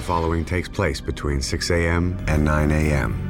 following takes place between 6 a.m. and 9 a.m.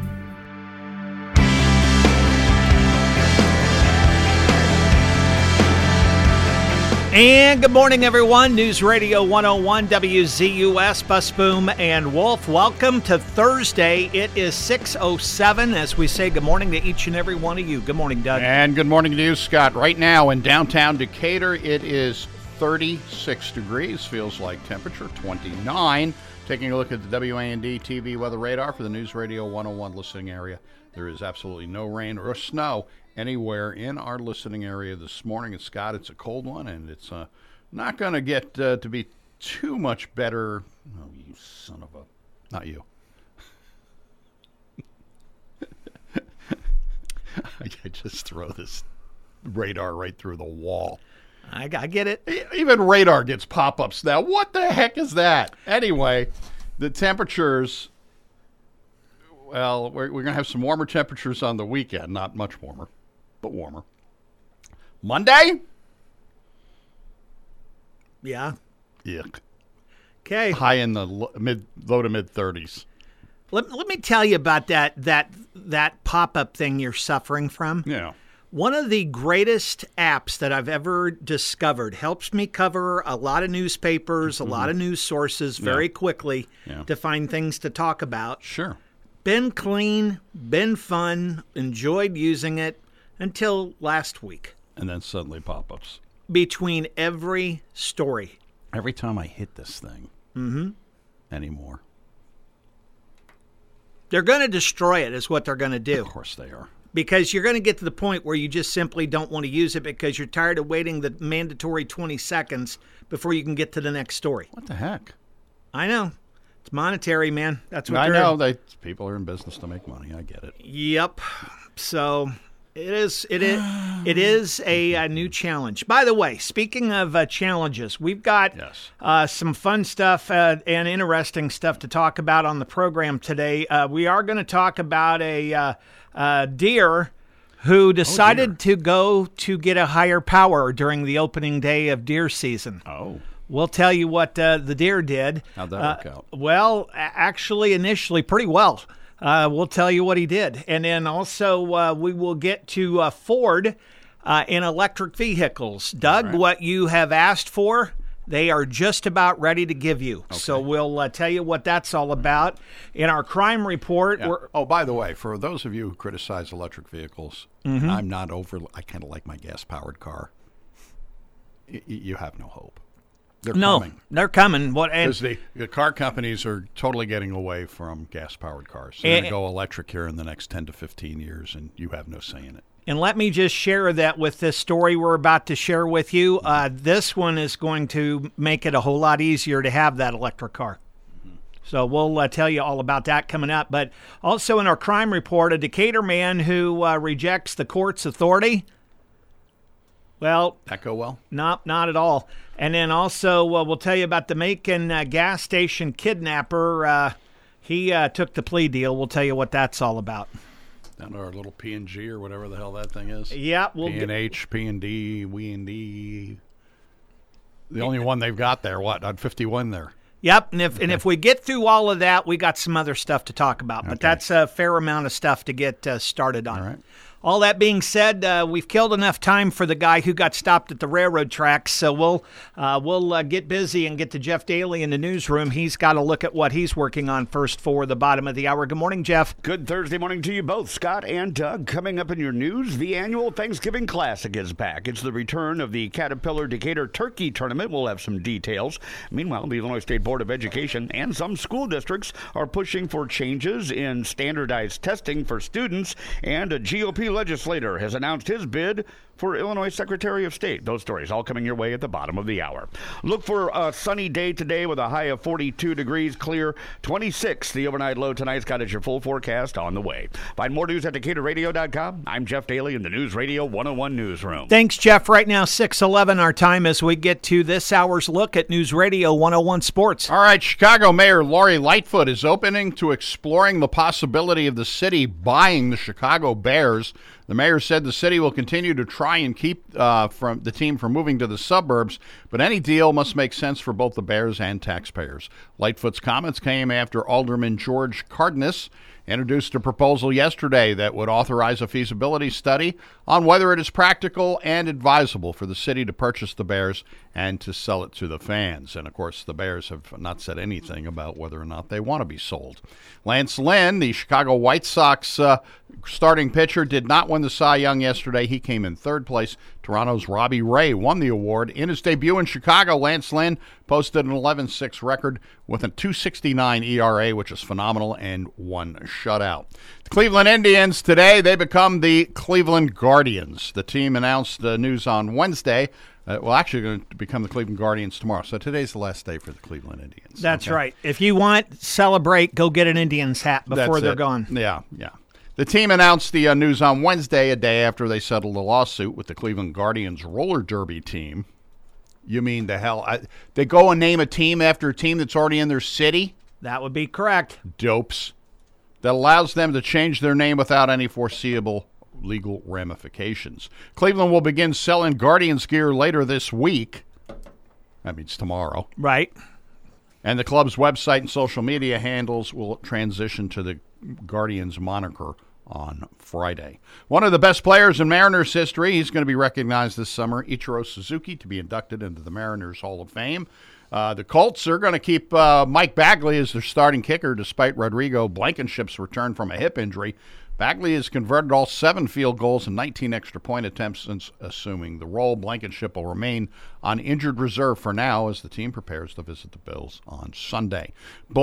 And good morning, everyone. News Radio 101 WZUS, Bus Boom and Wolf. Welcome to Thursday. It is 6:07 as we say good morning to each and every one of you. Good morning, Doug. And good morning to you, Scott. Right now in downtown Decatur, it is 36 degrees. Feels like temperature 29. Taking a look at the WAND TV weather radar for the News Radio 101 listening area. There is absolutely no rain or snow anywhere in our listening area this morning. And Scott, it's a cold one, and it's not going to get to be too much better. Oh, you son of a... Not you. I just throw this radar right through the wall. I get it. Even radar gets pop-ups now. What the heck is that? Anyway, the temperatures... Well, we're going to have some warmer temperatures on the weekend. Not much warmer, but warmer. Monday? Yeah. Yuck. Okay. High in the low to mid 30s. Let me tell you about that pop-up thing you're suffering from. Yeah. One of the greatest apps that I've ever discovered helps me cover a lot of newspapers, a lot of news sources very quickly to find things to talk about. Sure. Been clean, been fun, enjoyed using it until last week. And then suddenly pop-ups. Between every story. Every time I hit this thing anymore. They're going to destroy it is what they're going to do. Of course they are. Because you're going to get to the point where you just simply don't want to use it because you're tired of waiting the mandatory 20 seconds before you can get to the next story. What the heck? I know. It's monetary, man. That's what I know. People are in business to make money. I get it. Yep. So it is a new challenge. By the way, speaking of challenges, we've got some fun stuff and interesting stuff to talk about on the program today. We are going to talk about a deer who decided to go to get a higher power during the opening day of deer season. Oh. We'll tell you what the deer did. How'd that work out? Well, actually, initially, pretty well. We'll tell you what he did. And then also we will get to Ford in electric vehicles. Doug, what you have asked for, they are just about ready to give you. Okay. So we'll tell you what that's all about. In our crime report. Yeah. By the way, for those of you who criticize electric vehicles, I'm not I kind of like my gas-powered car. You have no hope. They're coming. Because the car companies are totally getting away from gas-powered cars. They're going to go electric here in the next 10 to 15 years, and you have no say in it. And let me just share that with this story we're about to share with you. This one is going to make it a whole lot easier to have that electric car. So we'll tell you all about that coming up. But also in our crime report, a Decatur man who rejects the court's authority. Well, that go well? Not at all. And then also we'll tell you about the Macon gas station kidnapper. He took the plea deal. We'll tell you what that's all about. Down to our little P&G or whatever the hell that thing is. Yeah. P&H, P&D, W&D. The only one they've got there, on 51 there. Yep, and if we get through all of that, we got some other stuff to talk about. But that's a fair amount of stuff to get started on. All right. All that being said, we've killed enough time for the guy who got stopped at the railroad tracks, so we'll get busy and get to Jeff Daly in the newsroom. He's got to look at what he's working on first for the bottom of the hour. Good morning, Jeff. Good Thursday morning to you both, Scott and Doug. Coming up in your news, the annual Thanksgiving Classic is back. It's the return of the Caterpillar Decatur Turkey Tournament. We'll have some details. Meanwhile, the Illinois State Board of Education and some school districts are pushing for changes in standardized testing for students, and a GOP legislator has announced his bid for Illinois Secretary of State. Those stories all coming your way at the bottom of the hour. Look for a sunny day today with a high of 42 degrees, clear 26. The overnight low tonight's got us your full forecast on the way. Find more news at DecaturRadio.com. I'm Jeff Daly in the News Radio 101 newsroom. Thanks, Jeff. Right now, 6:11 our time as we get to this hour's look at News Radio 101 Sports. All right, Chicago Mayor Lori Lightfoot is opening to exploring the possibility of the city buying the Chicago Bears. The mayor said the city will continue to try and keep from the team from moving to the suburbs, but any deal must make sense for both the Bears and taxpayers. Lightfoot's comments came after Alderman George Cardenas introduced a proposal yesterday that would authorize a feasibility study on whether it is practical and advisable for the city to purchase the Bears and to sell it to the fans. And, of course, the Bears have not said anything about whether or not they want to be sold. Lance Lynn, the Chicago White Sox starting pitcher, did not win the Cy Young yesterday. He came in third place. Toronto's Robbie Ray won the award. In his debut in Chicago, Lance Lynn posted an 11-6 record with a 2.69 ERA, which is phenomenal, and one shutout. The Cleveland Indians today, they become the Cleveland Guardians. The team announced the news on Wednesday. Actually going to become the Cleveland Guardians tomorrow. So today's the last day for the Cleveland Indians. That's right. If you want, celebrate, go get an Indians hat before they're gone. Yeah. The team announced the news on Wednesday, a day after they settled a lawsuit with the Cleveland Guardians roller derby team. You mean the hell? They go and name a team after a team that's already in their city? That would be correct. Dopes. That allows them to change their name without any foreseeable legal ramifications. Cleveland will begin selling Guardians gear later this week. That means tomorrow. Right. And the club's website and social media handles will transition to the Guardians moniker on Friday. One of the best players in Mariners history, he's going to be recognized this summer, Ichiro Suzuki, to be inducted into the Mariners Hall of Fame. The Colts are going to keep Mike Bagley as their starting kicker despite Rodrigo Blankenship's return from a hip injury. Bagley has converted all 7 field goals and 19 extra point attempts since assuming the role. Blankenship will remain on injured reserve for now as the team prepares to visit the Bills on Sunday.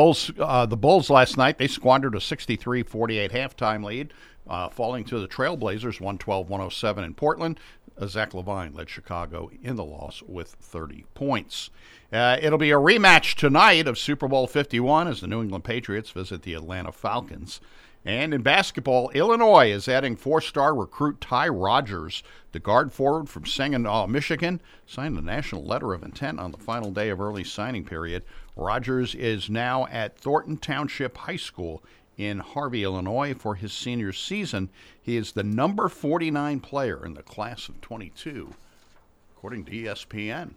The Bulls last night, they squandered a 63-48 halftime lead, falling to the Trailblazers 112-107 in Portland. Zach LaVine led Chicago in the loss with 30 points. It'll be a rematch tonight of Super Bowl 51 as the New England Patriots visit the Atlanta Falcons. And in basketball, Illinois is adding 4-star recruit Ty Rodgers. The guard forward from Saginaw, Michigan, signed a national letter of intent on the final day of early signing period. Rodgers is now at Thornton Township High School in Harvey, Illinois for his senior season. He is the number 49 player in the class of 22, according to ESPN.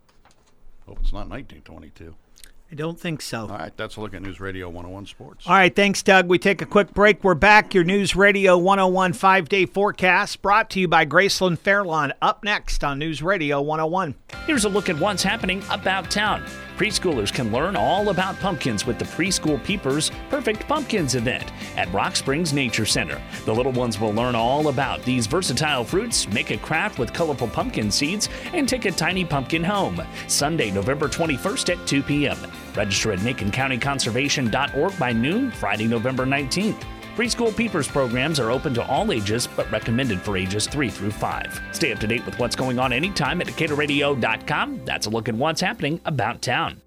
Hope it's not 1922. I don't think so. All right, that's a look at News Radio 101 Sports. All right, thanks, Doug. We take a quick break. We're back. Your News Radio 101 5-day forecast brought to you by Graceland Fairlawn. Up next on News Radio 101. Here's a look at what's happening about town. Preschoolers can learn all about pumpkins with the Preschool Peepers Perfect Pumpkins event at Rock Springs Nature Center. The little ones will learn all about these versatile fruits, make a craft with colorful pumpkin seeds, and take a tiny pumpkin home. Sunday, November 21st at 2 p.m. Register at MaconCountyConservation.org by noon, Friday, November 19th. Preschool Peepers programs are open to all ages, but recommended for ages 3 through 5. Stay up to date with what's going on anytime at DecaturRadio.com. That's a look at what's happening about town.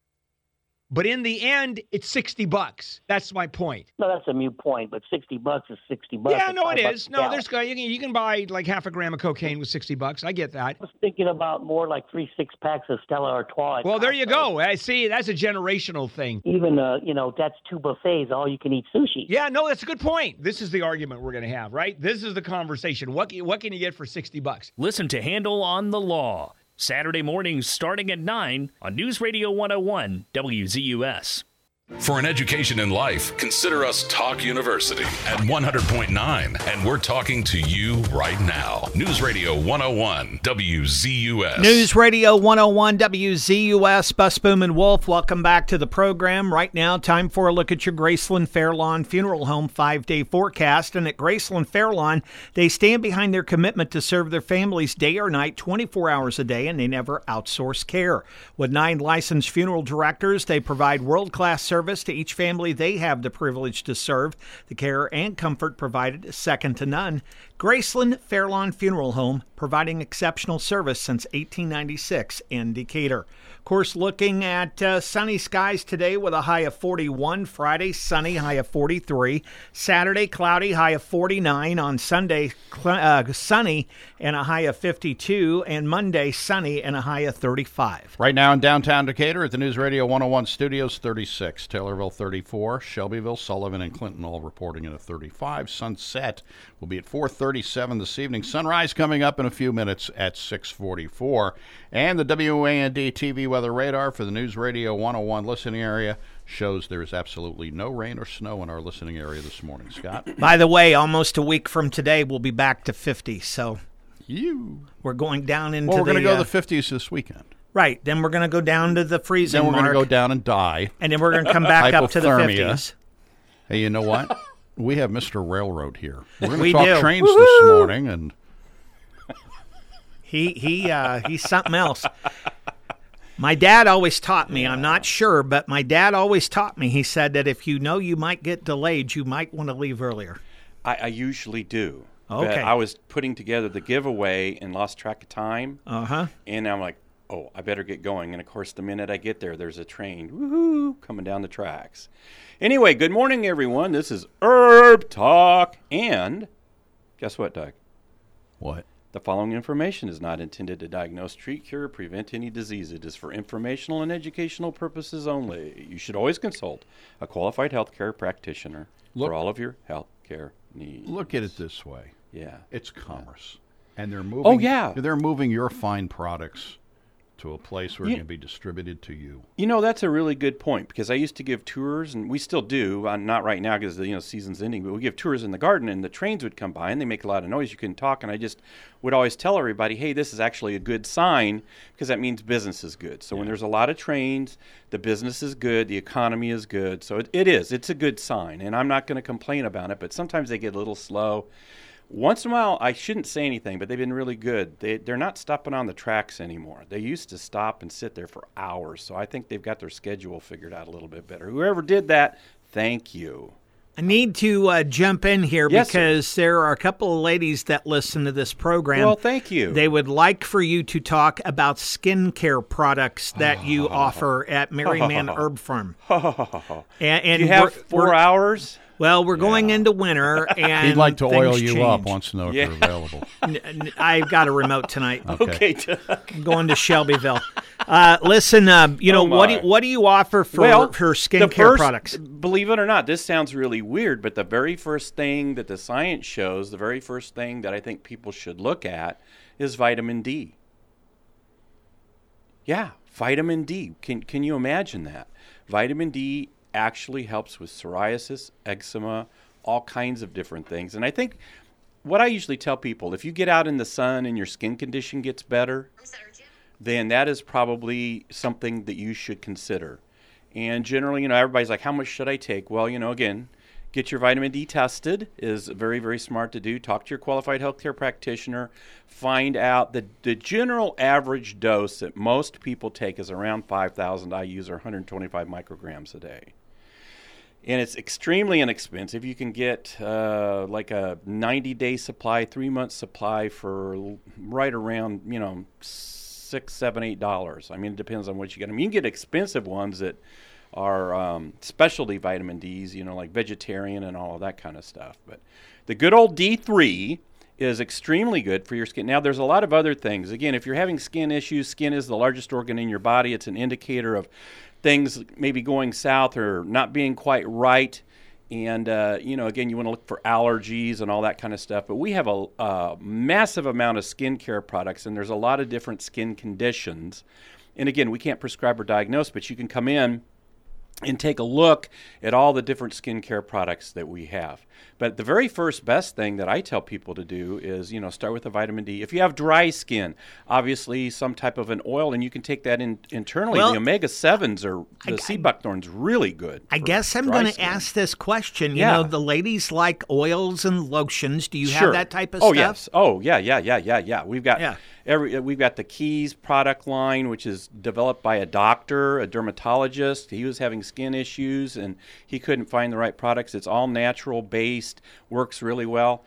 But in the end, it's $60. That's my point. No, that's a moot point, but $60 is $60. Yeah, no, it is. No, there's you can buy like half a gram of cocaine with $60. I get that. I was thinking about more like 3 6-packs of Stella Artois. Well, there you go. I see. That's a generational thing. Even that's 2 buffets, all you can eat sushi. Yeah, no, that's a good point. This is the argument we're going to have, right? This is the conversation. What can you get for $60? Listen to Handle on the Law. Saturday mornings starting at 9 on News Radio 101 WZUS. For an education in life, consider us Talk University at 100.9, and we're talking to you right now. News Radio 101 WZUS. News Radio 101 WZUS. Bus Boom and Wolf, welcome back to the program. Right now, time for a look at your Graceland Fairlawn Funeral Home 5-day forecast. And at Graceland Fairlawn, they stand behind their commitment to serve their families day or night, 24 hours a day, and they never outsource care. With 9 licensed funeral directors, they provide world-class service to each family they have the privilege to serve. The care and comfort provided is second to none. Graceland Fairlawn Funeral Home, providing exceptional service since 1896 in Decatur. Of course, looking at sunny skies today with a high of 41. Friday, sunny, high of 43. Saturday, cloudy, high of 49. On Sunday, sunny and a high of 52. And Monday, sunny and a high of 35. Right now in downtown Decatur at the News Radio 101 studios, 36. Taylorville, 34. Shelbyville, Sullivan, and Clinton all reporting at a 35. Sunset will be at 4:30. 37 this evening. Sunrise coming up in a few minutes at 6:44. And the WAND TV weather radar for the News Radio 101 listening area shows there is absolutely no rain or snow in our listening area this morning. Scott? By the way, almost a week from today, we'll be back to 50. So we're going down into we're going to go to the 50s this weekend. Right. Then we're going to go down to the freezing mark. Then we're going to go down and die. And then we're going to come back up to the 50s. Hey, you know what? We have Mr. Railroad here. We're going to We talk do. trains this morning, and he's something else. My dad always taught me, I'm not sure, but my dad always taught me, he said that if you know you might get delayed, you might want to leave earlier. I usually do. Okay. But I was putting together the giveaway and lost track of time. Uh-huh. And I'm like, oh, I better get going. And, of course, the minute I get there, there's a train, woohoo, coming down the tracks. Anyway, good morning, everyone. This is Herb Talk. And guess what, Doug? What? The following information is not intended to diagnose, treat, cure, or prevent any disease. It is for informational and educational purposes only. You should always consult a qualified healthcare practitioner for all of your healthcare needs. Look at it this way. Yeah. It's commerce. And they're moving. Oh, yeah. They're moving your fine products to a place where it can be distributed to you. You know, that's a really good point, because I used to give tours, and we still do, not right now because the season's ending, but we give tours in the garden, and the trains would come by, and they make a lot of noise. You couldn't talk, and I just would always tell everybody, hey, this is actually a good sign, because that means business is good. So when there's a lot of trains, the business is good, the economy is good. So it's a good sign, and I'm not going to complain about it, but sometimes they get a little slow. Once in a while, I shouldn't say anything, but they've been really good. They're not stopping on the tracks anymore. They used to stop and sit there for hours, so I think they've got their schedule figured out a little bit better. Whoever did that, thank you. I need to jump in here because there are a couple of ladies that listen to this program. Well, thank you. They would like for you to talk about skincare products that you offer at Merryman Herb Farm. And you have 4 hours? Well, we're going into winter, and he'd like to oil you change. up. Wants to know if you're available. I've got a remote tonight. Okay, I'm going to Shelbyville. Listen, what do you offer for skincare products? Believe it or not, this sounds really weird, but the very first thing that the science shows, the very first thing that I think people should look at is vitamin D. Yeah, vitamin D. Can you imagine that? Vitamin D actually helps with psoriasis, eczema, all kinds of different things. And I think what I usually tell people, if you get out in the sun and your skin condition gets better, then that is probably something that you should consider. And generally, everybody's like, how much should I take? Well, again, get your vitamin D tested is very, very smart to do. Talk to your qualified healthcare practitioner. Find out the general average dose that most people take is around 5,000 IUs or 125 micrograms a day. And it's extremely inexpensive. You can get like a 90-day supply, 3-month supply for right around, $6, $7, $8. I mean, it depends on what you get. I mean, you can get expensive ones that are specialty vitamin Ds, like vegetarian and all of that kind of stuff. But the good old D3 is extremely good for your skin. Now, there's a lot of other things. Again, if you're having skin issues, skin is the largest organ in your body. It's an indicator of things maybe going south or not being quite right. And, again, you want to look for allergies and all that kind of stuff. But we have a massive amount of skincare products, and there's a lot of different skin conditions. And, again, we can't prescribe or diagnose, but you can come in and take a look at all the different skincare products that we have. But the very first best thing that I tell people to do is, start with the vitamin D. If you have dry skin, obviously some type of an oil, and you can take that internally. The omega-7s or the sea buckthorn's really good. I guess I'm going to ask this question. The ladies like oils and lotions. Do you have that type of stuff? Yes. Oh, yeah. We've got we've got the Keys product line, which is developed by a doctor, a dermatologist. He was having skin issues, and he couldn't find the right products. It's all natural-based, works really well.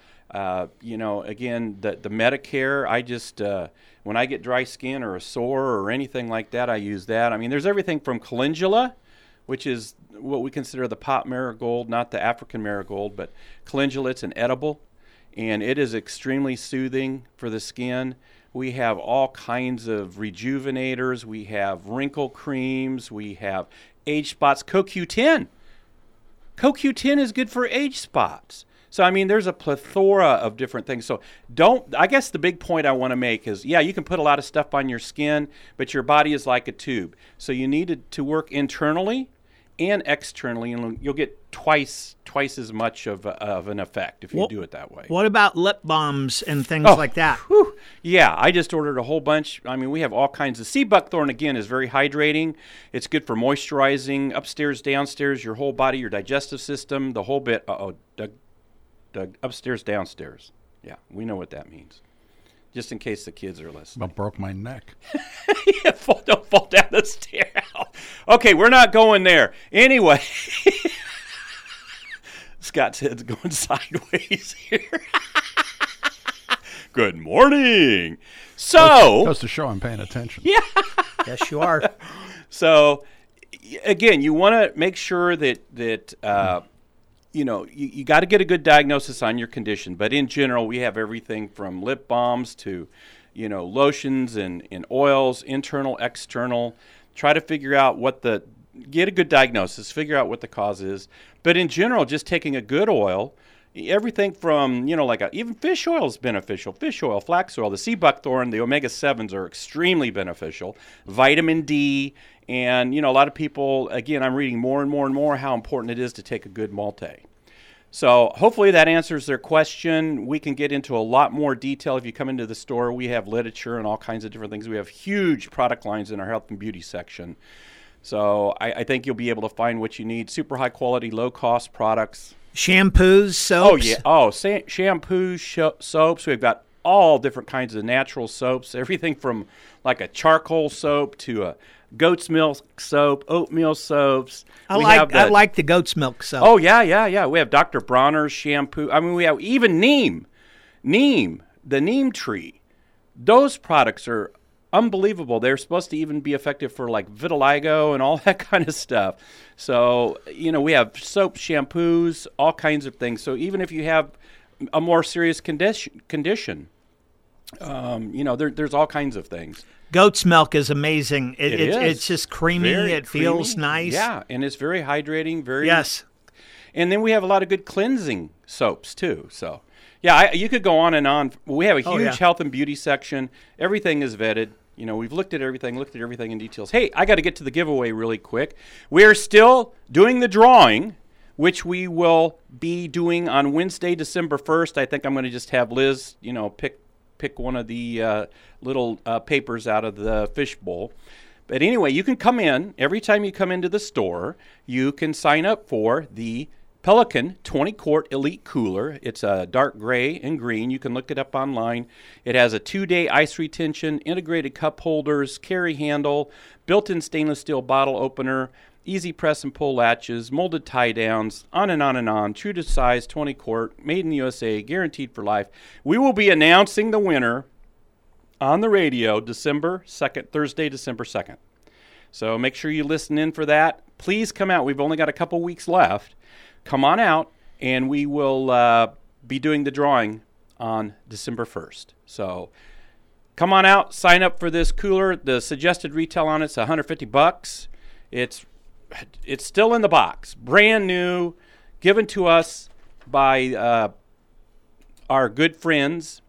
Again, the Medicare, I just, when I get dry skin or a sore or anything like that, I use that. I mean, there's everything from calendula, which is what we consider the pot marigold, not the African marigold, but calendula, it's an edible, and it is extremely soothing for the skin. We have all kinds of rejuvenators. We have wrinkle creams. We have age spots. CoQ10. CoQ10 is good for age spots. So, I mean, there's a plethora of different things. So I guess the big point I want to make is, yeah, you can put a lot of stuff on your skin, but your body is like a tube. So you need to work internally and externally, and you'll get twice as much of an effect if you do it that way. What about lip balms and things like that? Whew. Yeah, I just ordered a whole bunch. I mean, we have all kinds of. Sea buckthorn, again, is very hydrating. It's good for moisturizing upstairs, downstairs, your whole body, your digestive system, the whole bit. Doug, upstairs, downstairs. Yeah, we know what that means. Just in case the kids are listening. I broke my neck. Don't fall down the stair. Okay, we're not going there. Anyway, Scott's head's going sideways here. Good morning. So goes to show I'm paying attention. Yeah. Yes, you are. So, again, you want to make sure that you got to get a good diagnosis on your condition. But in general, we have everything from lip balms to, lotions and oils, internal, external. Try to figure out get a good diagnosis, figure out what the cause is. But in general, just taking a good oil, everything from, even fish oil is beneficial. Fish oil, flax oil, the sea buckthorn, the omega-7s are extremely beneficial. Vitamin D, and, a lot of people, again, I'm reading more and more and more how important it is to take a good multi. So hopefully that answers their question. We can get into a lot more detail if you come into the store. We have literature and all kinds of different things. We have huge product lines in our health and beauty section. So I think you'll be able to find what you need. Super high quality, low cost products. Shampoos, soaps. Oh, yeah. Shampoos, soaps. We've got all different kinds of natural soaps. Everything from like a charcoal soap to a goat's milk soap, oatmeal soaps. I like the goat's milk soap. Oh, yeah. We have Dr. Bronner's shampoo. I mean, we have even Neem, the neem tree. Those products are unbelievable. They're supposed to even be effective for like vitiligo and all that kind of stuff. So, we have soap, shampoos, all kinds of things. So even if you have a more serious condition, there's all kinds of things. Goat's milk is amazing. It is. It's just creamy. It feels nice. Yeah, and it's very hydrating. Yes. And then we have a lot of good cleansing soaps too. So, yeah, you could go on and on. We have a huge health and beauty section. Everything is vetted. We've looked at everything in details. Hey, I got to get to the giveaway really quick. We are still doing the drawing, which we will be doing on Wednesday, December 1st. I think I'm going to just have Liz, pick one of the little papers out of the fishbowl. But anyway, you can come in. Every time you come into the store, you can sign up for the Pelican 20-quart Elite Cooler. It's a dark gray and green. You can look it up online. It has a 2-day ice retention, integrated cup holders, carry handle, built-in stainless steel bottle opener, easy press and pull latches, molded tie downs, on and on and on. True to size, 20-quart, made in the USA, guaranteed for life. We will be announcing the winner on the radio December 2nd, Thursday, December 2nd. So make sure you listen in for that. Please come out. We've only got a couple weeks left. Come on out, and we will be doing the drawing on December 1st. So come on out, sign up for this cooler. The suggested retail on it's $150. It's still in the box, brand new, given to us by our good friends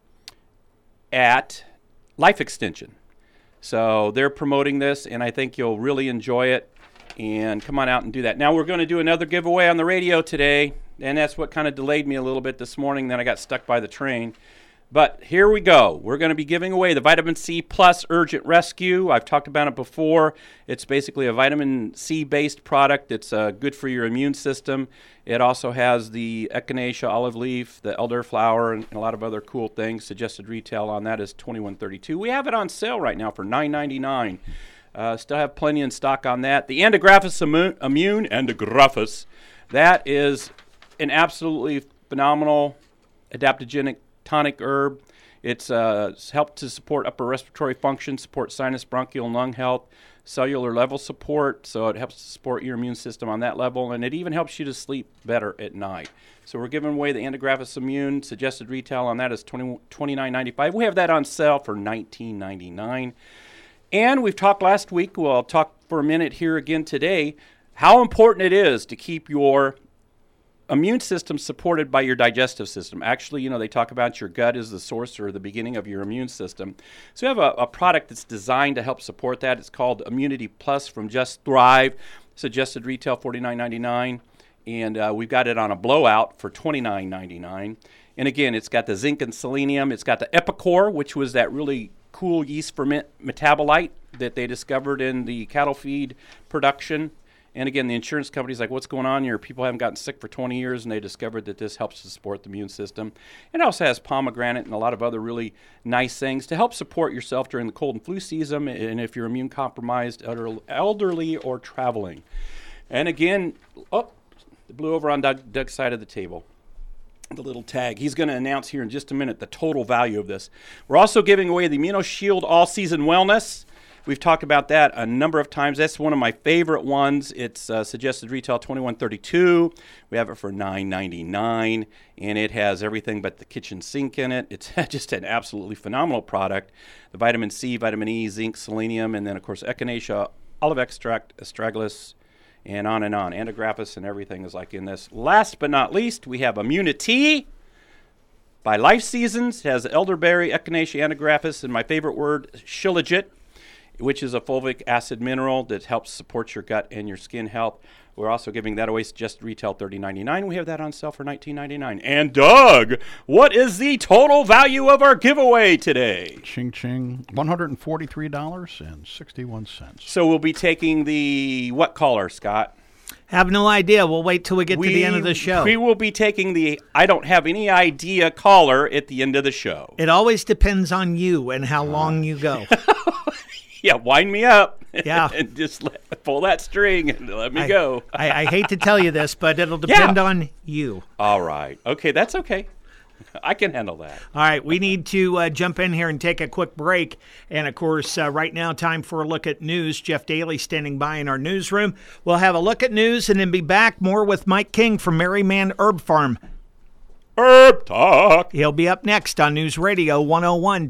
at Life Extension. So they're promoting this, and I think you'll really enjoy it. And come on out and do that. Now we're going to do another giveaway on the radio today, and that's what kind of delayed me a little bit this morning. Then I got stuck by the train. But here we go. We're going to be giving away the Vitamin C Plus Urgent Rescue. I've talked about it before. It's basically a vitamin C-based product. It's good for your immune system. It also has the echinacea olive leaf, the elderflower, and a lot of other cool things. Suggested retail on that is $21.32. We have it on sale right now for $9.99. Still have plenty in stock on that. The Antigraphis Immune, Antigraphis, that is an absolutely phenomenal adaptogenic tonic herb. It's helped to support upper respiratory function, support sinus, bronchial, and lung health, cellular level support, so it helps to support your immune system on that level, and it even helps you to sleep better at night. So we're giving away the Antigraphis Immune. Suggested retail on that is $29.95. We have that on sale for $19.99. And we've talked last week, well, I'll talk for a minute here again today, how important it is to keep your immune system supported by your digestive system. Actually, they talk about your gut as the source or the beginning of your immune system. So we have a product that's designed to help support that. It's called Immunity Plus from Just Thrive. Suggested retail $49.99, and we've got it on a blowout for $29.99. And again, it's got the zinc and selenium. It's got the Epicor, which was that really cool yeast ferment metabolite that they discovered in the cattle feed production. And again, the insurance company's like, what's going on here? People haven't gotten sick for 20 years, and they discovered that this helps to support the immune system. It also has pomegranate and a lot of other really nice things to help support yourself during the cold and flu season, and if you're immune compromised, elderly, or traveling. And again, it blew over on Doug's side of the table. The little tag. He's going to announce here in just a minute the total value of this. We're also giving away the ImmunoShield All-Season Wellness. We've talked about that a number of times. That's one of my favorite ones. It's suggested retail $21.32. We have it for $9.99, and it has everything but the kitchen sink in it. It's just an absolutely phenomenal product. The vitamin C, vitamin E, zinc, selenium, and then, of course, echinacea, olive extract, astragalus, and on, antigraphis, and everything is like in this. Last but not least, we have Immunity by Life Seasons. It has elderberry, echinacea, antigraphis, and my favorite word, shilajit, which is a fulvic acid mineral that helps support your gut and your skin health. We're also giving that away just retail $30.99. We have that on sale for $19.99. And Doug, what is the total value of our giveaway today? Ching ching, $143.61. So we'll be taking the what caller, Scott? Have no idea. We'll wait till we get to the end of the show. We will be taking the I don't have any idea caller at the end of the show. It always depends on you and how long you go. Yeah, wind me up. Yeah. And just pull that string and let me go. I hate to tell you this, but it'll depend on you. All right. Okay, that's okay. I can handle that. All right, we need to jump in here and take a quick break. And, of course, right now, time for a look at news. Jeff Daly standing by in our newsroom. We'll have a look at news and then be back more with Mike King from Merryman Herb Farm. Herb Talk. He'll be up next on News Radio 101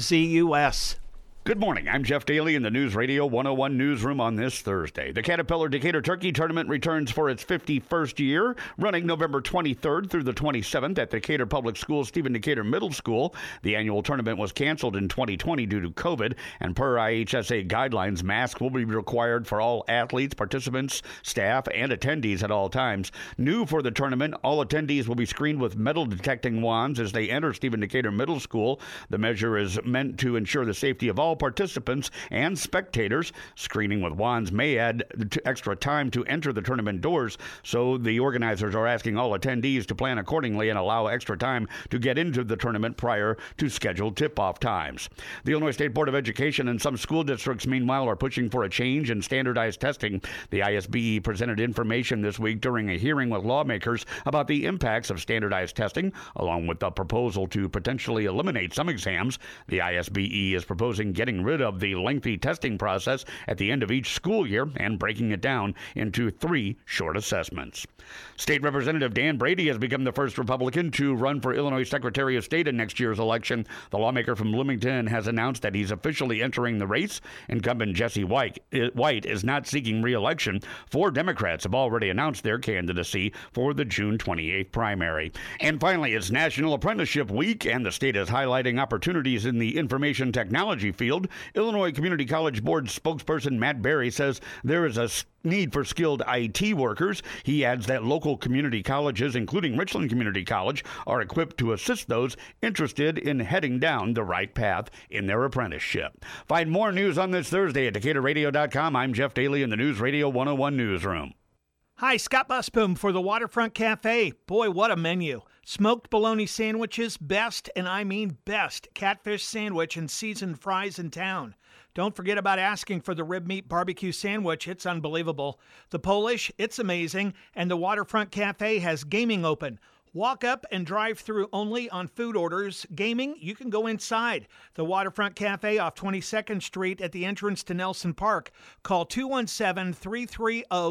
WZUS. Good morning. I'm Jeff Daly in the News Radio 101 newsroom on this Thursday. The Caterpillar Decatur Turkey Tournament returns for its 51st year, running November 23rd through the 27th at Decatur Public Schools Stephen Decatur Middle School. The annual tournament was canceled in 2020 due to COVID, and per IHSA guidelines, masks will be required for all athletes, participants, staff, and attendees at all times. New for the tournament, all attendees will be screened with metal-detecting wands as they enter Stephen Decatur Middle School. The measure is meant to ensure the safety of all participants and spectators. Screening with wands may add extra time to enter the tournament doors, so the organizers are asking all attendees to plan accordingly and allow extra time to get into the tournament prior to scheduled tip-off times. The Illinois State Board of Education and some school districts, meanwhile, are pushing for a change in standardized testing. The ISBE presented information this week during a hearing with lawmakers about the impacts of standardized testing, along with the proposal to potentially eliminate some exams. The ISBE is proposing getting rid of the lengthy testing process at the end of each school year and breaking it down into 3 short assessments. State Representative Dan Brady has become the first Republican to run for Illinois Secretary of State in next year's election. The lawmaker from Bloomington has announced that he's officially entering the race. Incumbent Jesse White is not seeking re-election. 4 Democrats have already announced their candidacy for the June 28th primary. And finally, it's National Apprenticeship Week, and the state is highlighting opportunities in the information technology field. Illinois Community College Board spokesperson Matt Berry says there is a need for skilled IT workers. He adds that local community colleges, including Richland Community College, are equipped to assist those interested in heading down the right path in their apprenticeship. Find more news on this Thursday at DecaturRadio.com. I'm Jeff Daly in the News Radio 101 newsroom. Hi, Scott Busboom for the Waterfront Cafe. Boy, what a menu. Smoked bologna sandwiches, best, and I mean best, catfish sandwich and seasoned fries in town. Don't forget about asking for the rib meat barbecue sandwich. It's unbelievable. The Polish, it's amazing. And the Waterfront Cafe has gaming open. Walk up and drive through only on food orders. Gaming, you can go inside. The Waterfront Cafe off 22nd Street at the entrance to Nelson Park. Call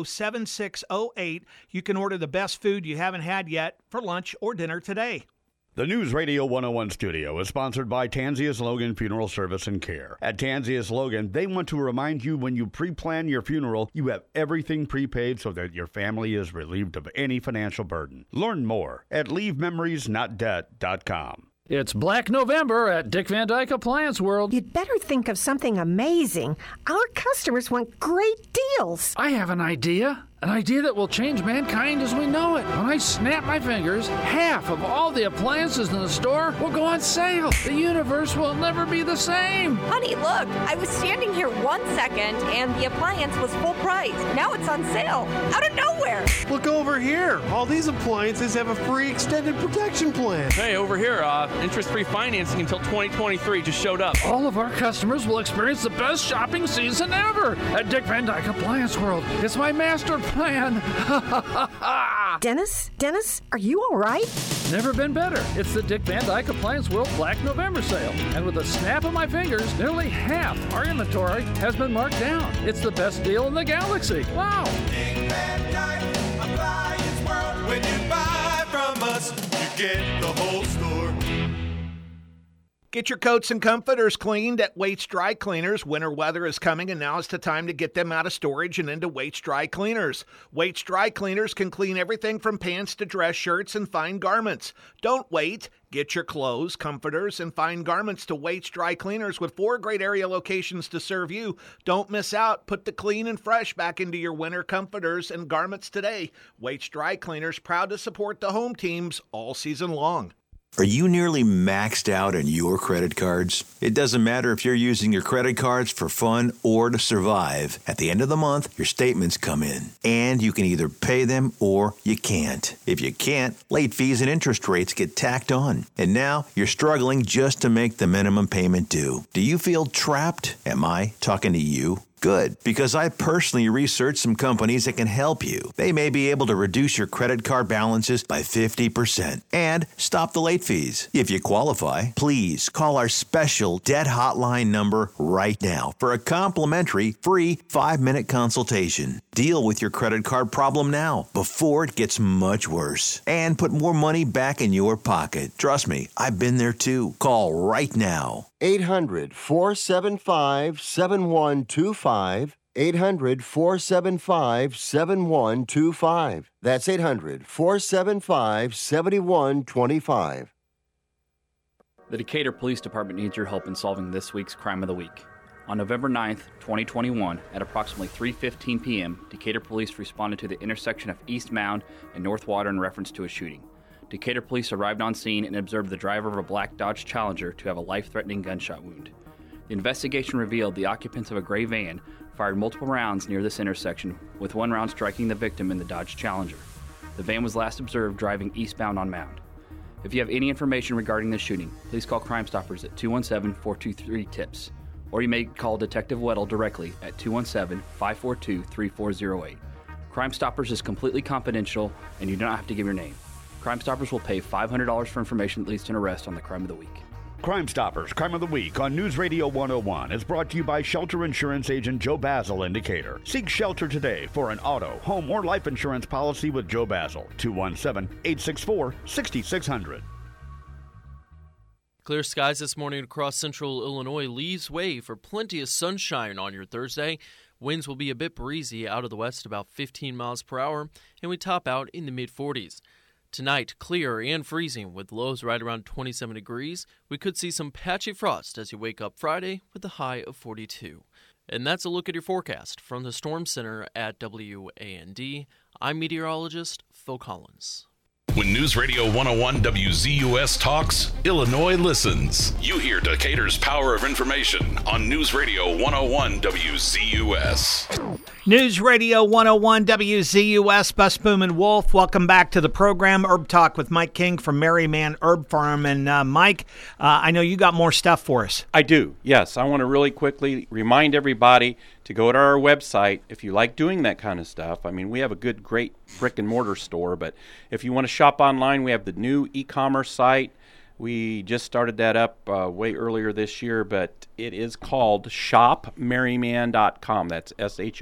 217-330-7608. You can order the best food you haven't had yet for lunch or dinner today. The News Radio 101 studio is sponsored by Tansius Logan Funeral Service and Care. At Tansius Logan, they want to remind you when you pre-plan your funeral, you have everything prepaid so that your family is relieved of any financial burden. Learn more at leavememoriesnotdebt.com. It's Black November at Dick Van Dyke Appliance World. You'd better think of something amazing. Our customers want great deals. I have an idea. An idea that will change mankind as we know it. When I snap my fingers, half of all the appliances in the store will go on sale. The universe will never be the same. Honey, look, I was standing here 1 second and the appliance was full price. Now it's on sale. Out of nowhere. Look over here. All these appliances have a free extended protection plan. Hey, over here, interest-free financing until 2023 just showed up. All of our customers will experience the best shopping season ever at Dick Van Dyke Appliance World. It's my master plan. Dennis, are you all right? Never been better. It's the Dick Van Dyke Appliance World Black November sale. And with a snap of my fingers, nearly half our inventory has been marked down. It's the best deal in the galaxy. Wow. Dick Van Dyke Appliance World. When you buy from us, you get the whole store. Get your coats and comforters cleaned at Waits Dry Cleaners. Winter weather is coming, and now is the time to get them out of storage and into Waits Dry Cleaners. Waits Dry Cleaners can clean everything from pants to dress shirts and fine garments. Don't wait. Get your clothes, comforters, and fine garments to Waits Dry Cleaners with 4 great area locations to serve you. Don't miss out. Put the clean and fresh back into your winter comforters and garments today. Waits Dry Cleaners, proud to support the home teams all season long. Are you nearly maxed out on your credit cards? It doesn't matter if you're using your credit cards for fun or to survive. At the end of the month, your statements come in, and you can either pay them or you can't. If you can't, late fees and interest rates get tacked on. And now you're struggling just to make the minimum payment due. Do you feel trapped? Am I talking to you? Good, because I personally researched some companies that can help you. They may be able to reduce your credit card balances by 50% and stop the late fees. If you qualify, please call our special debt hotline number right now for a complimentary free 5-minute consultation. Deal with your credit card problem now before it gets much worse and put more money back in your pocket. Trust me, I've been there too. Call right now. 800-475-7125. 800-475-7125. That's 800-475-7125. The Decatur Police Department needs your help in solving this week's Crime of the Week. On November 9th, 2021, at approximately 3:15 p.m., Decatur Police responded to the intersection of East Mound and North Water in reference to a shooting. Decatur Police arrived on scene and observed the driver of a black Dodge Challenger to have a life-threatening gunshot wound. The investigation revealed the occupants of a gray van fired multiple rounds near this intersection, with one round striking the victim in the Dodge Challenger. The van was last observed driving eastbound on Mound. If you have any information regarding the shooting, please call Crime Stoppers at 217-423-TIPS, or you may call Detective Weddle directly at 217-542-3408. Crime Stoppers is completely confidential, and you do not have to give your name. Crime Stoppers will pay $500 for information that leads to an arrest on the Crime of the Week. Crime Stoppers, Crime of the Week on News Radio 101 is brought to you by Shelter Insurance Agent Joe Basil in Decatur. Seek shelter today for an auto, home, or life insurance policy with Joe Basil. 217-864-6600. Clear skies this morning across central Illinois leaves way for plenty of sunshine on your Thursday. Winds will be a bit breezy out of the west, about 15 miles per hour, and we top out in the mid-40s. Tonight, clear and freezing with lows right around 27 degrees. We could see some patchy frost as you wake up Friday with a high of 42. And that's a look at your forecast from the Storm Center at WAND. I'm meteorologist Phil Collins. When News Radio 101 WZUS talks, Illinois listens. You hear Decatur's power of information on News Radio 101 WZUS. News Radio 101 WZUS, Bus Boom and Wolf. Welcome back to the program, Herb Talk with Mike King from Merryman Herb Farm. And Mike, I know you got more stuff for us. I do, yes. I want to really quickly remind everybody to go to our website if you like doing that kind of stuff. I mean, we have a great brick and mortar store, but if you want to shop online, we have the new e-commerce site. We just started that up way earlier this year, but it is called shopmerryman.com. That's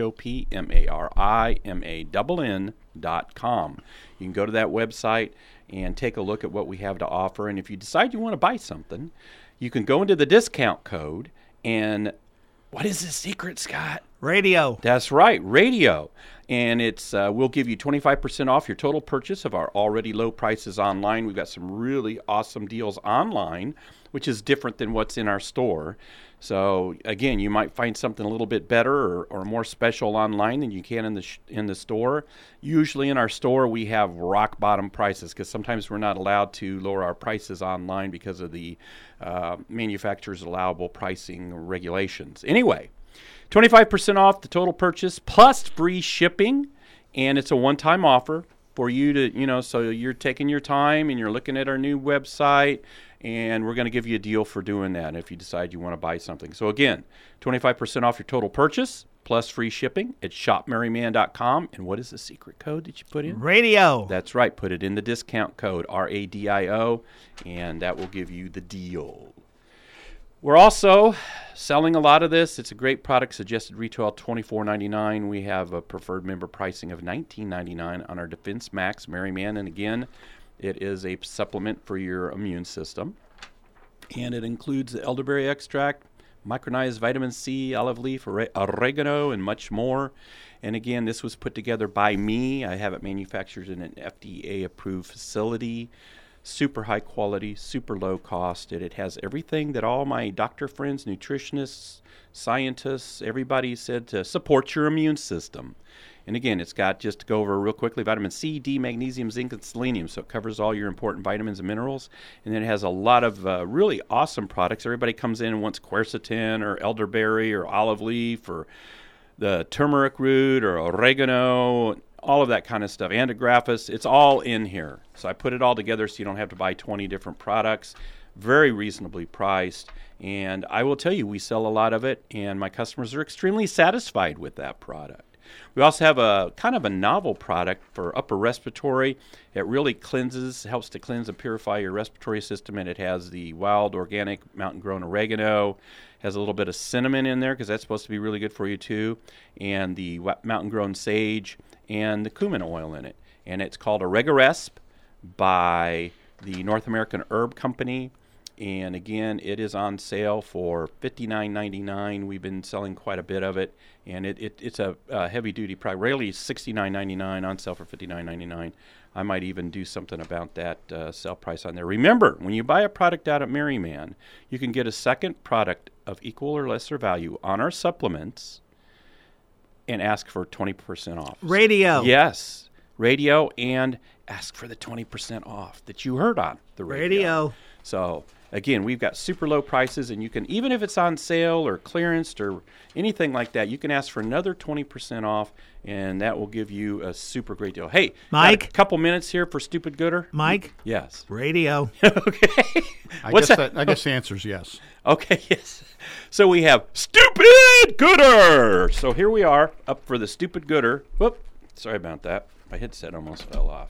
shopmerryman.com. You can go to that website and take a look at what we have to offer. And if you decide you want to buy something, you can go into the discount code and what is the secret, Scott? Radio. That's right, radio. And it's we'll give you 25% off your total purchase of our already low prices online. We've got some really awesome deals online, which is different than what's in our store. So again, you might find something a little bit better or more special online than you can in the store. Usually in our store we have rock bottom prices because sometimes we're not allowed to lower our prices online because of the manufacturer's allowable pricing regulations. Anyway, 25% off the total purchase plus free shipping, and it's a one-time offer for you to, so you're taking your time and you're looking at our new website, and we're going to give you a deal for doing that if you decide you want to buy something. So again, 25% off your total purchase plus free shipping at shopmerryman.com. And what is the secret code that you put in? Radio. That's right. Put it in the discount code, RADIO, and that will give you the deal. We're also selling a lot of this. It's a great product. Suggested retail $24.99. We have a preferred member pricing of $19.99 on our Defense Max Merryman. And again, it is a supplement for your immune system. And it includes the elderberry extract, micronized vitamin C, olive leaf, oregano, and much more. And again, this was put together by me. I have it manufactured in an FDA-approved facility. Super high quality, super low cost. It has everything that all my doctor friends, nutritionists, scientists, everybody said to support your immune system. And again, it's got, just to go over real quickly, vitamin C, D, magnesium, zinc, and selenium. So it covers all your important vitamins and minerals. And then it has a lot of really awesome products. Everybody comes in and wants quercetin or elderberry or olive leaf or the turmeric root or oregano, all of that kind of stuff. Antigraphis, it's all in here. So I put it all together so you don't have to buy 20 different products. Very reasonably priced. And I will tell you, we sell a lot of it, and my customers are extremely satisfied with that product. We also have a kind of a novel product for upper respiratory. It really helps to cleanse and purify your respiratory system, and it has the wild organic mountain-grown oregano, has a little bit of cinnamon in there because that's supposed to be really good for you too, and the mountain-grown sage and the cumin oil in it. And it's called Oregaresp by the North American Herb Company. And again, it is on sale for $59.99. We've been selling quite a bit of it, and it's a heavy-duty product. Really, $69.99 on sale for $59.99. I might even do something about that sale price on there. Remember, when you buy a product out at Merryman, you can get a second product of equal or lesser value on our supplements and ask for 20% off. Radio. Yes, radio, and ask for the 20% off that you heard on the radio. So again, we've got super low prices, and you can, even if it's on sale or clearanced or anything like that, you can ask for another 20% off, and that will give you a super great deal. Hey, Mike, got a couple minutes here for Stupid Gooder. Mike? Yes. Radio. Okay. I guess the answer is yes. Okay, yes. So we have Stupid Gooder. So here we are, up for the Stupid Gooder. Whoop. Sorry about that. My headset almost fell off.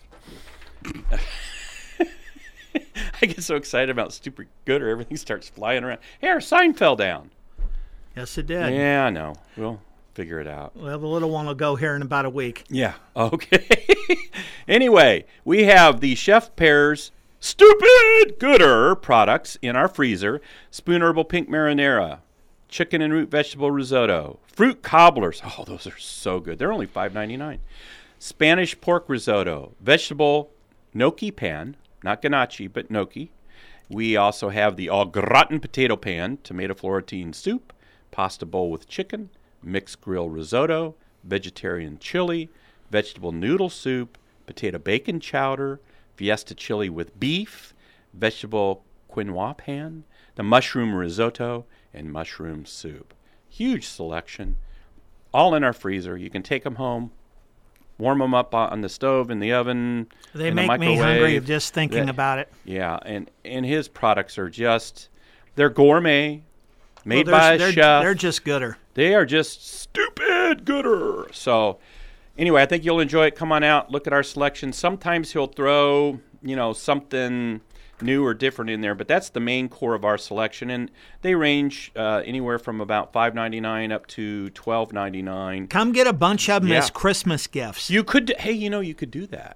I get so excited about Stupid Gooder, everything starts flying around. Hey, our sign fell down. Yes, it did. Yeah, I know. We'll figure it out. Well, the little one will go here in about a week. Yeah. Okay. Anyway, we have the Chef Pears Stupid Gooder products in our freezer. Spoon Herbal Pink Marinara, chicken and root vegetable risotto, fruit cobblers. Oh, those are so good. They're only $5.99. Spanish pork risotto, vegetable gnocchi pan, not ganache, but gnocchi. We also have the au gratin potato pan, tomato florentine soup, pasta bowl with chicken, mixed grill risotto, vegetarian chili, vegetable noodle soup, potato bacon chowder, fiesta chili with beef, vegetable quinoa pan, the mushroom risotto, and mushroom soup. Huge selection, all in our freezer. You can take them home, warm them up on the stove, in the oven, They in the make microwave. me hungry of just thinking about it. Yeah, and his products are just, they're gourmet, made Well, by a they're- chef. they're just gooder. They are just stupid gooder. So anyway, I think you'll enjoy it. Come on out, look at our selection. Sometimes he'll throw, something new or different in there, but that's the main core of our selection, and they range anywhere from about $5.99 up to $12.99. Come get a bunch of them Yeah. as Christmas gifts. You could, hey, you could do that.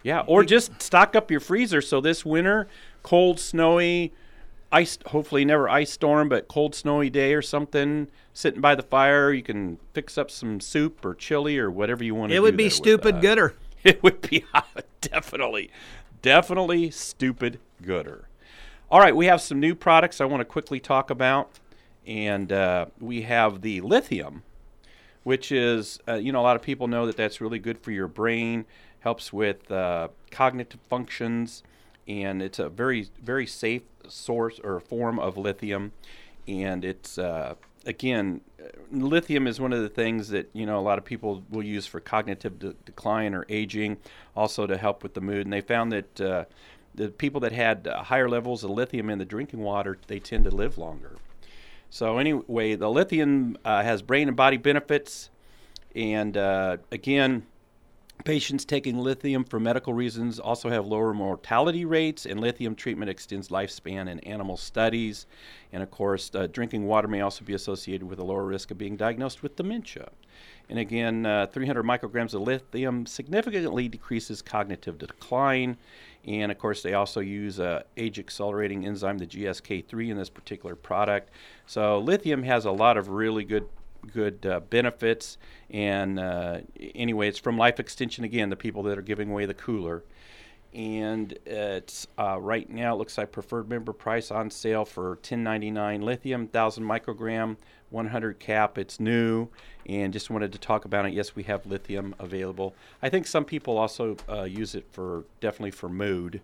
Yeah, or just stock up your freezer so this winter, cold, snowy, hopefully never ice storm, but cold, snowy day or something, sitting by the fire, you can fix up some soup or chili or whatever you want to do. It would be stupid gooder. It would be definitely stupid gooder. All right, we have some new products I want to quickly talk about, and we have the lithium, which is, a lot of people know that that's really good for your brain, helps with cognitive functions, and it's a very, very safe source or form of lithium. And it's, again, lithium is one of the things that, a lot of people will use for cognitive decline or aging, also to help with the mood. And they found that the people that had higher levels of lithium in the drinking water, they tend to live longer. So anyway, the lithium has brain and body benefits. And again, patients taking lithium for medical reasons also have lower mortality rates, and lithium treatment extends lifespan in animal studies. And of course, drinking water may also be associated with a lower risk of being diagnosed with dementia. And again, 300 micrograms of lithium significantly decreases cognitive decline. And of course, they also use age-accelerating enzyme, the GSK3, in this particular product. So lithium has a lot of really good benefits. And anyway, it's from Life Extension, again, the people that are giving away the cooler. And it's right now, it looks like preferred member price on sale for $10.99 lithium, 1,000 microgram, 100 cap. It's new, and just wanted to talk about it. Yes, we have lithium available. I think some people also use it definitely for mood.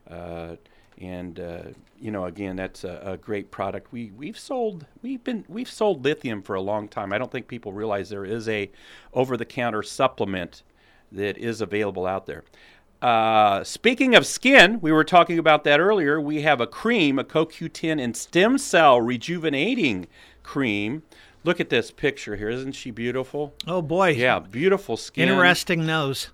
Again, that's a great product. We've sold lithium for a long time. I don't think people realize there is a over-the-counter supplement that is available out there. Speaking of skin, we were talking about that earlier. We have a cream, a CoQ10 and stem cell rejuvenating cream. Look at this picture here. Isn't she beautiful? Oh, boy. Yeah, beautiful skin. Interesting nose.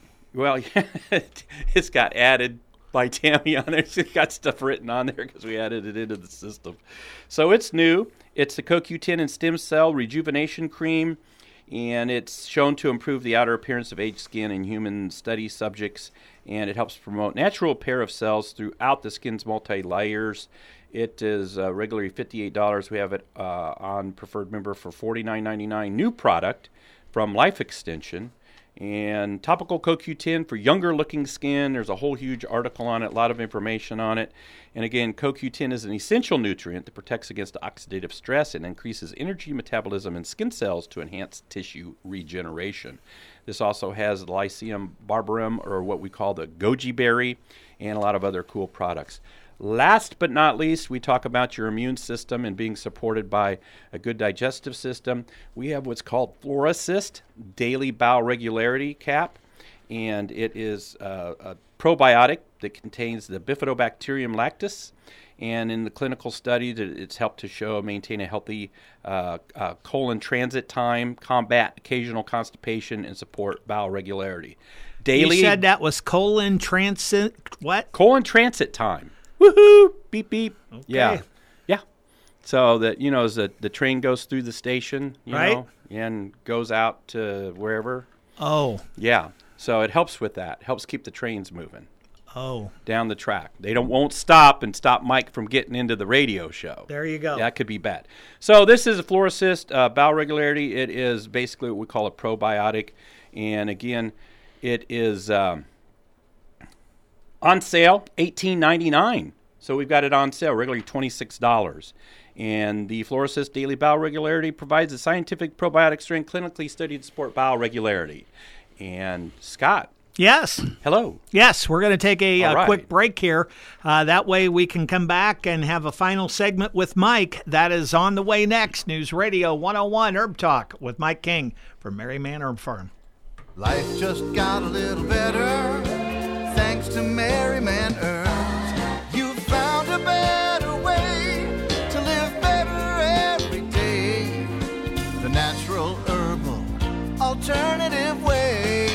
It's got added by Tammy on there. It's got stuff written on there because we added it into the system. So it's new. It's the CoQ10 and stem cell rejuvenation cream, and it's shown to improve the outer appearance of aged skin in human study subjects, and it helps promote natural repair of cells throughout the skin's multi-layers. It is regularly $58. We have it on preferred member for $49.99. New product from Life Extension. And topical CoQ10 for younger looking skin. There's a whole huge article on it, a lot of information on it. And again, CoQ10 is an essential nutrient that protects against oxidative stress and increases energy metabolism in skin cells to enhance tissue regeneration. This also has Lycium barbarum, or what we call the goji berry, and a lot of other cool products. Last but not least, we talk about your immune system and being supported by a good digestive system. We have what's called Fluorasist Daily Bowel Regularity Cap, and it is a probiotic that contains the Bifidobacterium lactis. And in the clinical study, it's helped to maintain a healthy colon transit time, combat occasional constipation, and support bowel regularity. Daily. You said that was colon transit, what? Colon transit time. Woohoo! Beep, beep. Okay. Yeah. So that, as the train goes through the station, you know, and goes out to wherever. Oh. Yeah. So it helps with that. It helps keep the trains moving. Oh. Down the track. They won't stop and stop Mike from getting into the radio show. There you go. That could be bad. So this is a Fluorasist bowel regularity. It is basically what we call a probiotic. And again, it is on sale, $18.99. So we've got it on sale, regularly $26. And the Fluorasist Daily Bowel Regularity provides a scientific probiotic strain clinically studied to support bowel regularity. And Scott. Yes. Hello. Yes, we're going to take a All right. quick break here. That way we can come back and have a final segment with Mike. That is on the way next. News Radio 101 Herb Talk with Mike King from Merryman Herb Farm. Life just got a little better thanks to Merryman Herbs. You found a better way to live better every day. The natural herbal alternative way.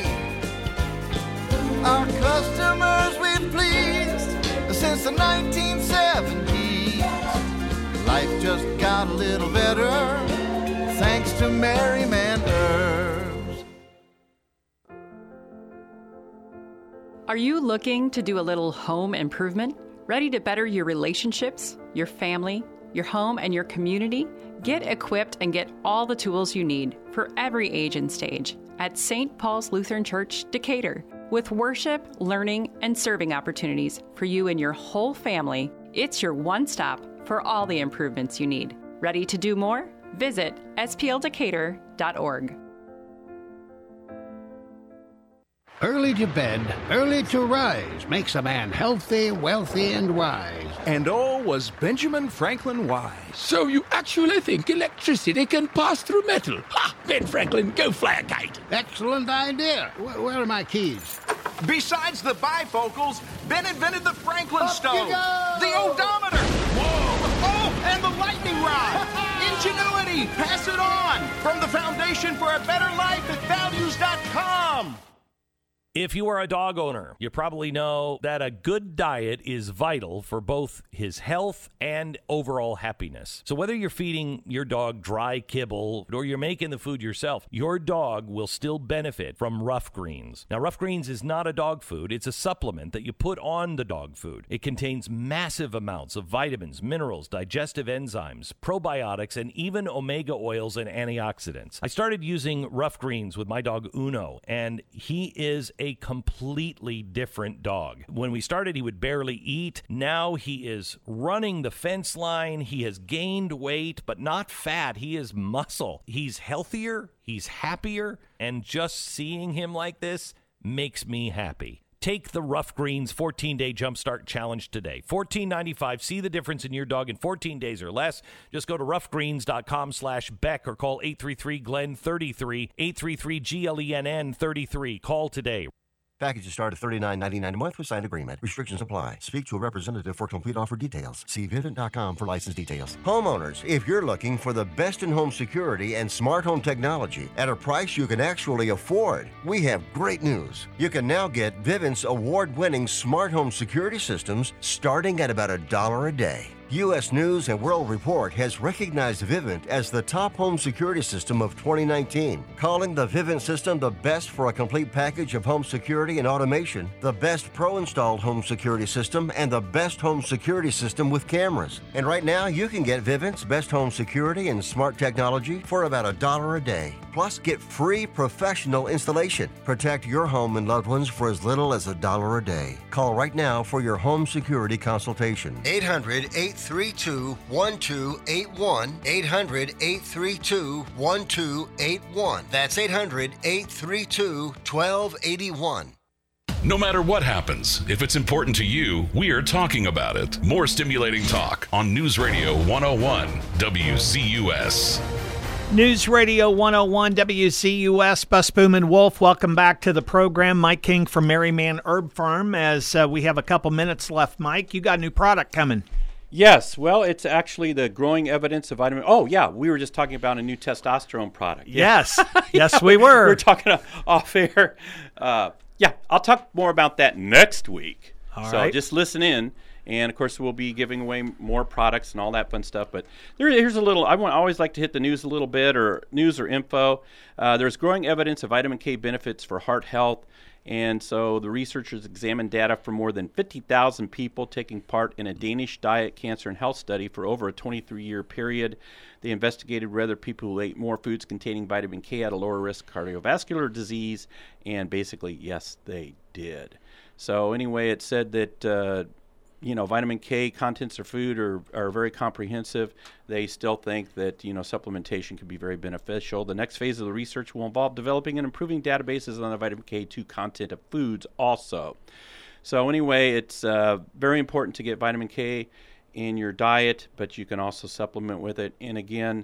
Our customers we've pleased since the 1970s. Life just got a little better thanks to Merryman Herbs. Are you looking to do a little home improvement? Ready to better your relationships, your family, your home, and your community? Get equipped and get all the tools you need for every age and stage at St. Paul's Lutheran Church, Decatur. With worship, learning, and serving opportunities for you and your whole family, it's your one stop for all the improvements you need. Ready to do more? Visit spldecatur.org. Early to bed, early to rise makes a man healthy, wealthy, and wise. And all was Benjamin Franklin wise. So you actually think electricity can pass through metal? Ha! Ben Franklin, go fly a kite. Excellent idea. Where are my keys? Besides the bifocals, Ben invented the Franklin Up stove, you go! the odometer. Whoa! Oh, and the lightning rod. Ingenuity, pass it on. From the Foundation for a Better Life at values.com. If you are a dog owner, you probably know that a good diet is vital for both his health and overall happiness. So whether you're feeding your dog dry kibble or you're making the food yourself, your dog will still benefit from Rough Greens. Now, Rough Greens is not a dog food. It's a supplement that you put on the dog food. It contains massive amounts of vitamins, minerals, digestive enzymes, probiotics, and even omega oils and antioxidants. I started using Rough Greens with my dog Uno, and he is a completely different dog. When we started, he would barely eat. Now he is running the fence line. He has gained weight, but not fat. He is muscle. He's healthier. He's happier. And just seeing him like this makes me happy. Take the Rough Greens 14-day Jumpstart Challenge today. $14.95. See the difference in your dog in 14 days or less. Just go to roughgreens.com/Beck or call 833-GLEN-33, 833-GLENN-33. Call today. Packages start at $39.99 a month with signed agreement. Restrictions apply. Speak to a representative for complete offer details. See Vivint.com for license details. Homeowners, if you're looking for the best in home security and smart home technology at a price you can actually afford, we have great news. You can now get Vivint's award-winning smart home security systems starting at about $1 a day. U.S. News and World Report has recognized Vivint as the top home security system of 2019, calling the Vivint system the best for a complete package of home security and automation, the best pro-installed home security system, and the best home security system with cameras. And right now, you can get Vivint's best home security and smart technology for about $1 a day. Plus, get free professional installation. Protect your home and loved ones for as little as $1 a day. Call right now for your home security consultation. 800-832-1281. 800-832-1281. That's 800-832-1281. No matter what happens, if it's important to you, we are talking about it. More stimulating talk on News Radio 101 WCUS. News Radio 101 WCUS, Bus Boom and Wolf. Welcome back to the program. Mike King from Merryman Herb Farm. As we have a couple minutes left, Mike, you got a new product coming. Yes, well, it's actually the growing evidence of vitamin. Oh, yeah, we were just talking about a new testosterone product. Yes, yes, we were. We were talking off air. Yeah, I'll talk more about that next week. All so right. Just listen in. And, of course, we'll be giving away more products and all that fun stuff. But here's a little – I always like to hit the news a little bit, or news or info. There's growing evidence of vitamin K benefits for heart health. And so the researchers examined data from more than 50,000 people taking part in a Danish diet, cancer, and health study for over a 23-year period. They investigated whether people who ate more foods containing vitamin K had a lower risk of cardiovascular disease. And basically, yes, they did. So anyway, it said that vitamin K contents of food are very comprehensive. They still think that, supplementation can be very beneficial. The next phase of the research will involve developing and improving databases on the vitamin K2 content of foods also. So anyway, it's very important to get vitamin K in your diet, but you can also supplement with it. And again,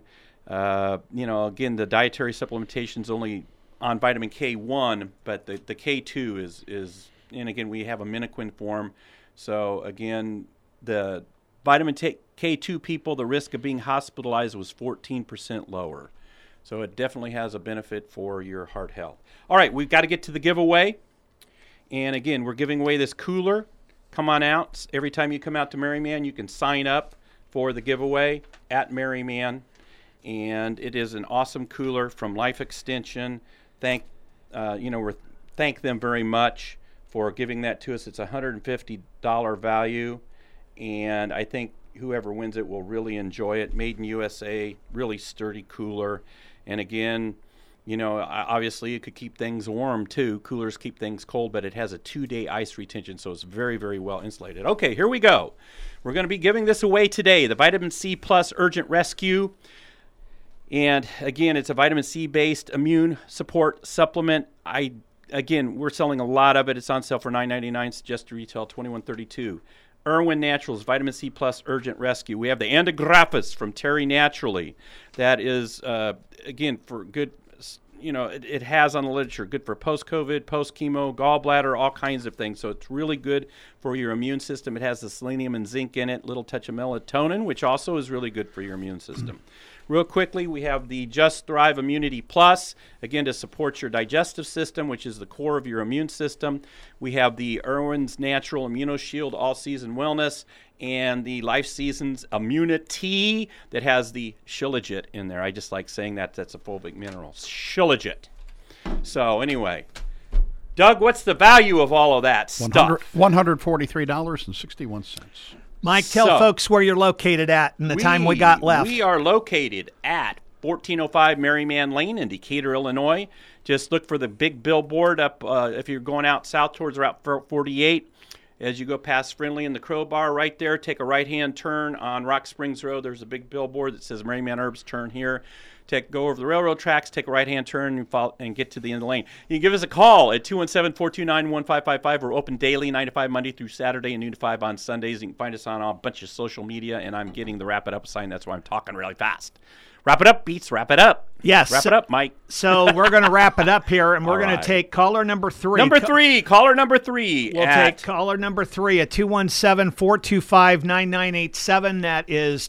the dietary supplementation is only on vitamin K1, but the K2 is, and again, we have a Miniquin form. So, again, the vitamin K2 people, the risk of being hospitalized was 14% lower. So it definitely has a benefit for your heart health. All right, we've got to get to the giveaway. And, again, we're giving away this cooler. Come on out. Every time you come out to Merryman, you can sign up for the giveaway at Merryman. And it is an awesome cooler from Life Extension. Thank them very much for giving that to us. It's a $150 value, and I think whoever wins it will really enjoy it. Made in USA, really sturdy cooler. And again, you know, obviously it could keep things warm too. Coolers keep things cold, but it has a 2-day ice retention, so it's very, very well insulated. Okay, here we go. We're going to be giving this away today, the Vitamin C Plus Urgent Rescue. And again, it's a vitamin C-based immune support supplement. Again, we're selling a lot of it. It's on sale for $9.99, suggested retail $21.32. Irwin Naturals Vitamin C Plus Urgent Rescue. We have the Antigraphis from Terry Naturally. That is, again, for good, you know, it has on the literature, good for post-COVID, post-chemo, gallbladder, all kinds of things. So it's really good for your immune system. It has the selenium and zinc in it, little touch of melatonin, which also is really good for your immune system. Real quickly, we have the Just Thrive Immunity Plus, again, to support your digestive system, which is the core of your immune system. We have the Irwin's Natural ImmunoShield All-Season Wellness and the Life Seasons Immunity that has the Shilajit in there. I just like saying that. That's a fulvic mineral. Shilajit. So anyway, Doug, what's the value of all of that stuff? $143.61. Mike, tell folks where you're located at and the time we got left. We are located at 1405 Merryman Lane in Decatur, Illinois. Just look for the big billboard up if you're going out south towards Route 48. As you go past Friendly and the Crowbar right there, take a right-hand turn on Rock Springs Road. There's a big billboard that says Merryman Herbs, turn here. Go over the railroad tracks, take a right-hand turn, and get to the end of the lane. You can give us a call at 217-429-1555. We're open daily, 9 to 5, Monday through Saturday, and noon to 5 on Sundays. You can find us on a bunch of social media, and I'm getting the Wrap It Up sign. That's why I'm talking really fast. Wrap it up, Beats. Wrap it up. Yes. Wrap it up, Mike. So we're going to wrap it up here, and we're going to take caller number 3. Caller number 3. We'll take caller number 3 at 217-425-9987. That is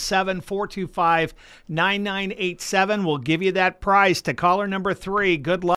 217-425-9987. We'll give you that prize to caller number 3. Good luck.